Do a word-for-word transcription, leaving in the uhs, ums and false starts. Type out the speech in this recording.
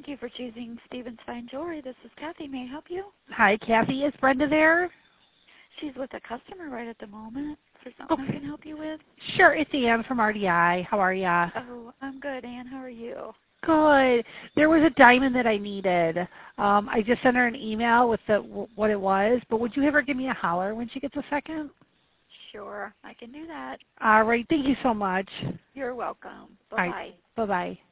Thank you for choosing Stevens Fine Jewelry. This is Kathy. May I help you? Hi, Kathy. Is Brenda there? She's with a customer right at the moment. Is there something Okay. I can help you with? Sure. It's Ann from R D I. How are ya? Oh, I'm good, Ann. How are you? Good. There was a diamond that I needed. Um, I just sent her an email with the what it was, but would you have her give me a holler when she gets a second? Sure, I can do that. All right. Thank you so much. You're welcome. All Bye-bye. right. Bye-bye.